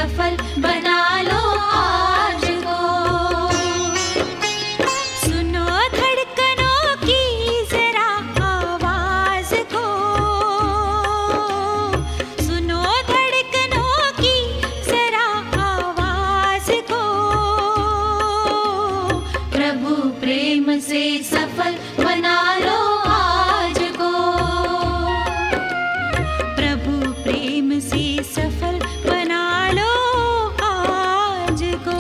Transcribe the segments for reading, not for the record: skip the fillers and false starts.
सफल बना लो आज को। सुनो धड़कनों की जरा आवाज को, सुनो धड़कनों की जरा आवाज को। प्रभु प्रेम से सफल बना लो आज को। प्रभु प्रेम से सफल बना लो आज को।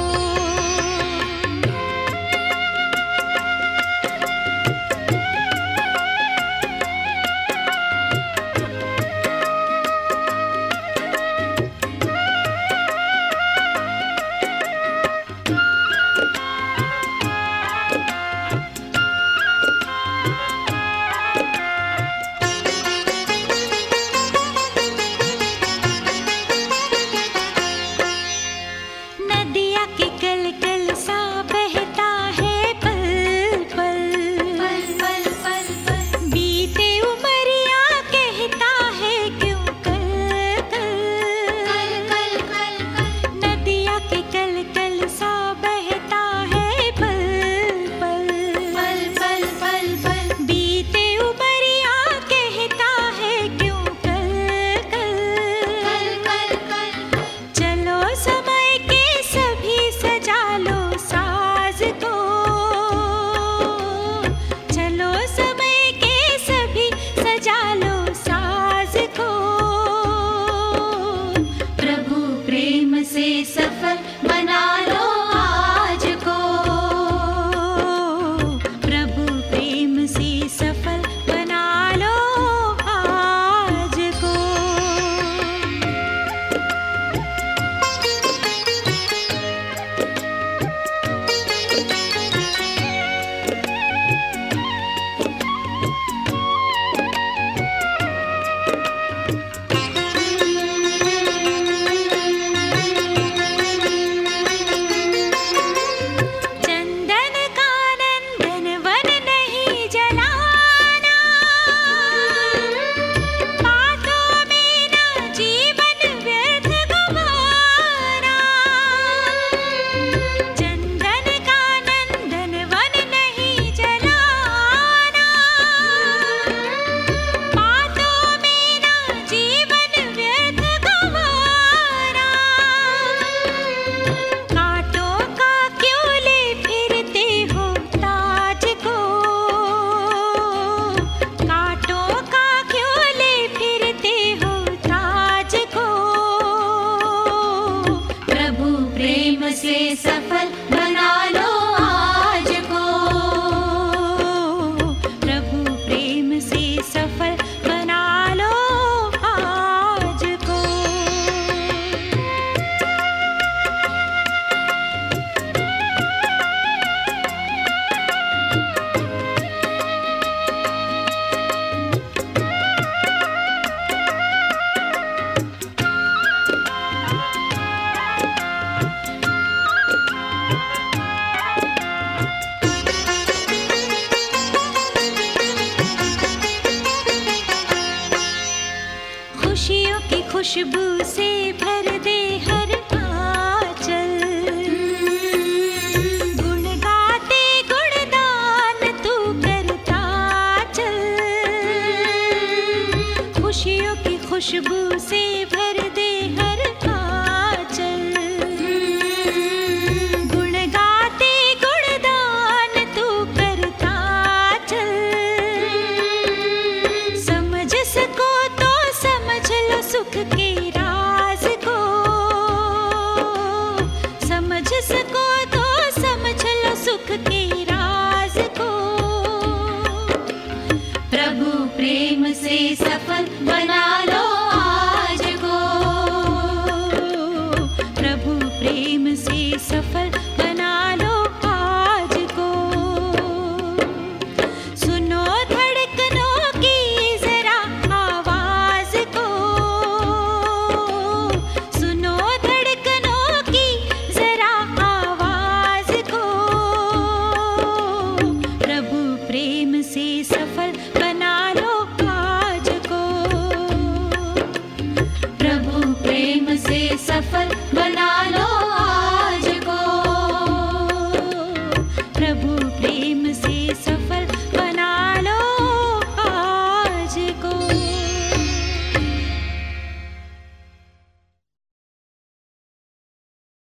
नदिया के कल कल सा बहता है पल पल, पल पल पल पल। बीते उमरिया कहता है क्यों कल कल, कल कल कल। नदिया के कल कल सा बहता है पल पल, पल पल पल पल। बीते उमरिया कहता है क्यों कल कल, कल कल कल। चलो समय के सभी सजा लो साज को, चलो समय के सभी सजा लो साज को। प्रभु प्रेम से सफल बना लो आज को। प्रभु प्रेम से सफल बना लो आज को। चंदन का नंदन वन नहीं जलाना, बातों में ना जीवन व्यर्थ गवाना। चंदन का नंदन वन नहीं जलाना, बातों में ना जीवन व्यर्थ गवाना। कांटों का क्यों ले फिरते हो ताज को, कांटों का क्यों ले फिरते हो ताज को। प्रभु प्रेम से सफल बना लो आज को। प्रभु प्रेम से सफल बना लो आज को। खुशियों की खुशबू से भर दे हर आंचल, गुण गाते गुणगान तू करता चल। खुशियों की खुशबू से भर दे हर आंचल, गुण गाते गुणगान तू करता चल। समझ सको तो समझ लो सुख के